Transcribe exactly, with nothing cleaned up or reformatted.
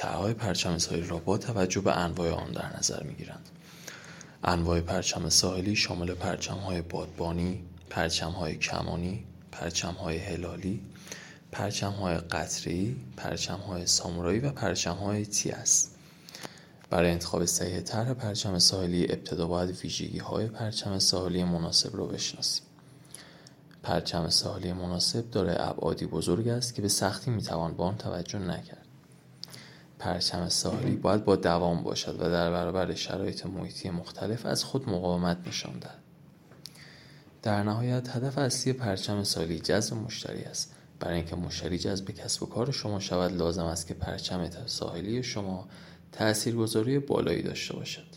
طرح‌های پرچم ساحلی را با توجه به انواع آن در نظر می‌گیرند. انواع پرچم ساحلی شامل پرچم‌های بادبانی، پرچم‌های کمانی، پرچم‌های هلالی، پرچم‌های قطره‌ای، پرچم‌های سامورایی و پرچم‌های تی است. برای انتخاب صحیح طرح پرچم ساحلی ابتدا باید ویژگی‌های پرچم ساحلی مناسب را بشناسیم. پرچم ساحلی مناسب دارای ابعادی بزرگ است که به سختی میتوان به آن توجه نکرد. پرچم ساحلی باید با دوام باشد و در برابر شرایط محیطی مختلف از خود مقاومت نشان دهد. در نهایت هدف اصلی پرچم ساحلی جذب مشتری است. برای اینکه مشتری جذب کسب و کار شما شود لازم است که پرچم ساحلی شما تاثیرگذاری بالایی داشته باشد.